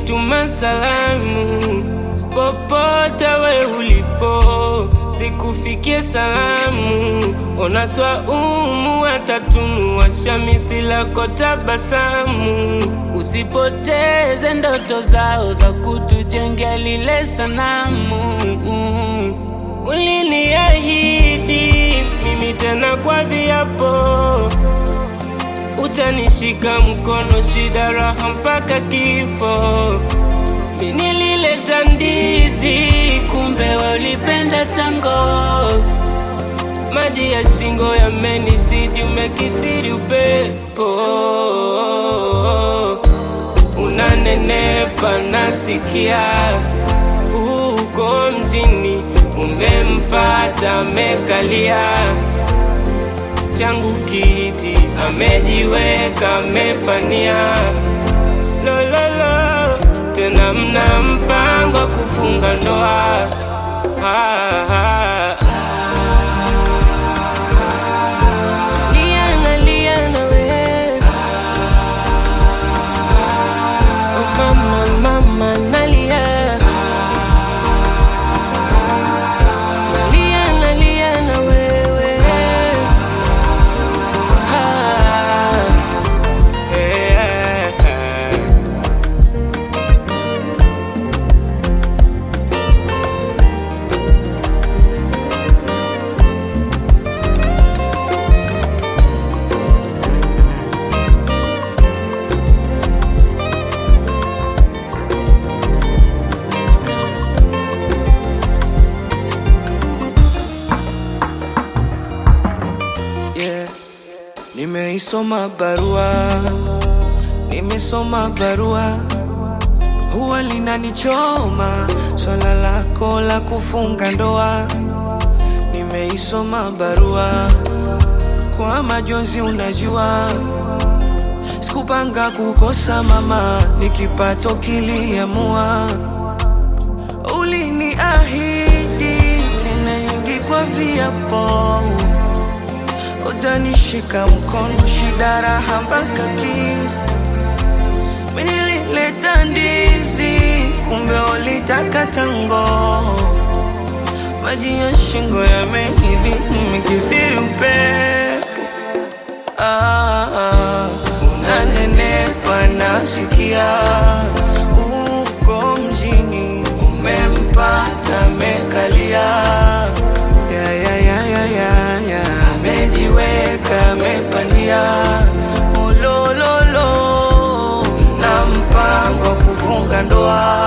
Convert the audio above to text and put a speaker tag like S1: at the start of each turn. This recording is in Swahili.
S1: tuma salamu popote we ulipo, sikufikie salamu. Onaswa watatumu washamisi lako tabasamu. Usipoteze ndoto zao za kutujengea lile sanamu. Uliniahidi mimi tena kwa viapo, utanishika mkono shida raha mpaka kifo. Mimi nilileta ndizi, kumbe wewe ulipenda tango. Maji ya shingo yamenizidi, umekithiri upepo. Unanenepa nasikia, uko mjini umempata amekalia. Changu kiti amejiweka amepania. Lololo, tena mna mpango kufunga ndoa. Liana we, mama nalia. Liana wewe,
S2: Nimesoma barua, huwa linanichoma swala lako la kufunga ndoa. Nimeisoma barua kwa majonzi, unajua sikupanga kukosa mama, nikipato kiliamua. Uliniahidi tena nyingi kwa viapo, utanishika mkono shida raha mpaka kifo. Mimi nilileta ndizi, kumbe ulitaka tango. Maji ya shingo yamenidhi, umekithiri upepo. Unanenepa nasikia, uko mjini umempata amekalia. Amejiweka amepandia. Olololo, na mpango kufunga ndoa.